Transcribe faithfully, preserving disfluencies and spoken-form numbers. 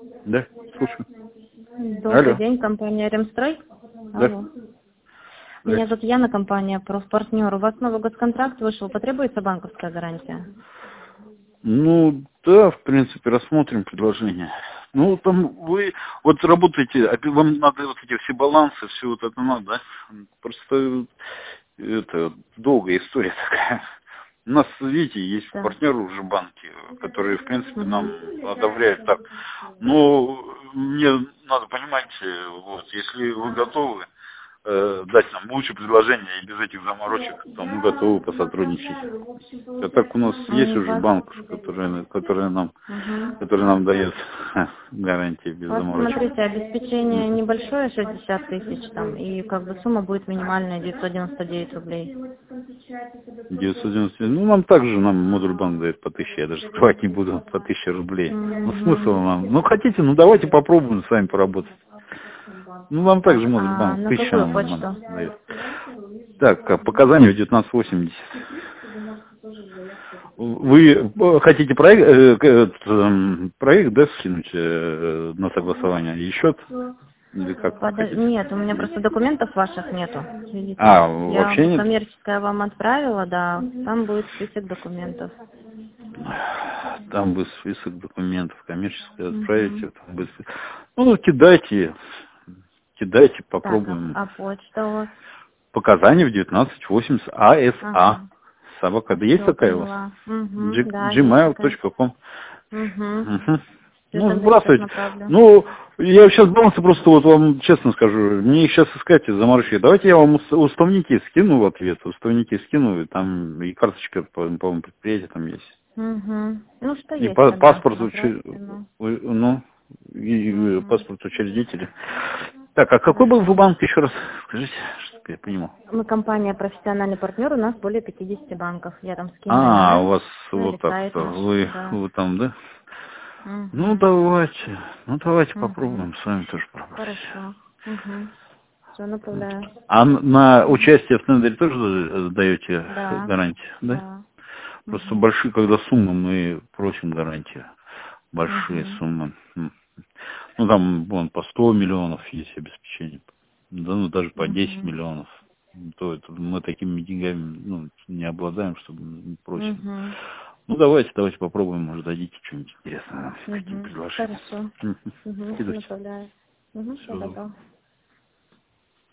Да, слушаю. Добрый Алло. день, компания Ремстрой. Да. Алло. Меня зовут Яна, компания Профпартнер. У вас новый госконтракт вышел, потребуется банковская гарантия? Ну, да, в принципе, рассмотрим предложение. Ну, там вы вот работаете, а вам надо вот эти все балансы, все вот это надо, да? Просто это долгая история такая. У нас, видите, есть Да. партнеры уже банки, которые, в принципе, нам Мгм. одобряют так. Но мне надо понимать, вот, если вы готовы э, дать нам лучшее предложение и без этих заморочек, то мы готовы посотрудничать. А так у нас есть У уже вас, банк, который, который нам, Мгм. который нам дает гарантии без У вас, заморочек. смотрите, обеспечение Мгм. небольшое, шестьдесят тысяч там, и как бы сумма будет минимальная, девятьсот девяносто девять рублей. девятьсот девяносто, ну нам также нам модуль банк дает по тысяче, я даже скрывать не буду, по тысяче рублей. Ну смысл Мгм. нам, ну хотите, ну давайте попробуем с вами поработать. Ну нам также Так, модуль а банк на тысяча какую нам почту? дает. Так, а показания в девятнадцать восемьдесят. Вы э, хотите проект, э, к- этот, эм, проект, да, скинуть э, на согласование и счет? Или как вы Подо- хотите? Нет, у меня просто документов ваших нету. Видите? А, Я вообще в нет? коммерческое вам отправила, да. Там будет список документов. Там будет список документов, коммерческое Мгм. отправите. Там будет... спи- Ну, кидайте, кидайте, Так, а, попробуем. а почта у вас? Показания в девятнадцать восемьдесят АСА. Ага. Собака. Да есть Все, такая у вас? поняла. Угу, G- да, есть gmail такая. точка ком. Угу. Мгм. Все, Ну, тогда я сейчас сбрасывайте. направлю. Ну, я сейчас балансы просто вот вам честно скажу, мне их сейчас искать из заморочки. Давайте я вам ус- уставники скину в ответ, уставники скину, и там и карточка, по- по-моему, предприятия там есть. Угу. Ну, что И есть па- тогда? паспорт, учи- Направьте, ну. ну, и, и Угу. паспорт учредителя. Так, а какой был вы Хорошо. банк еще раз? Скажите, чтобы я понимал. Мы компания профессиональный партнер, у нас более пятидесяти банков. Я там скину А, у email, вас ну или вот так сайт вот, наш, вы, да. вы там, да? Ну, Угу. давайте, ну, давайте Угу. попробуем с вами тоже пробовать. Хорошо. Угу. Все, направляю. А н- на Угу. участие в тендере тоже э, даете Да, гарантию, да? да. Просто Угу. большие, когда суммы, мы просим гарантию. Большие Угу. суммы. М. Ну, там, вон, по сто миллионов есть обеспечение. Да, ну, даже по десять Угу. миллионов. То это мы такими деньгами, ну, не обладаем, чтобы мы просим. Угу. Ну, давайте, давайте попробуем, может, дадите что-нибудь интересное, какие Угу. предложения. Хорошо. Мгм. Угу. Кидайте. Направляю. Угу. Все, Все. добро.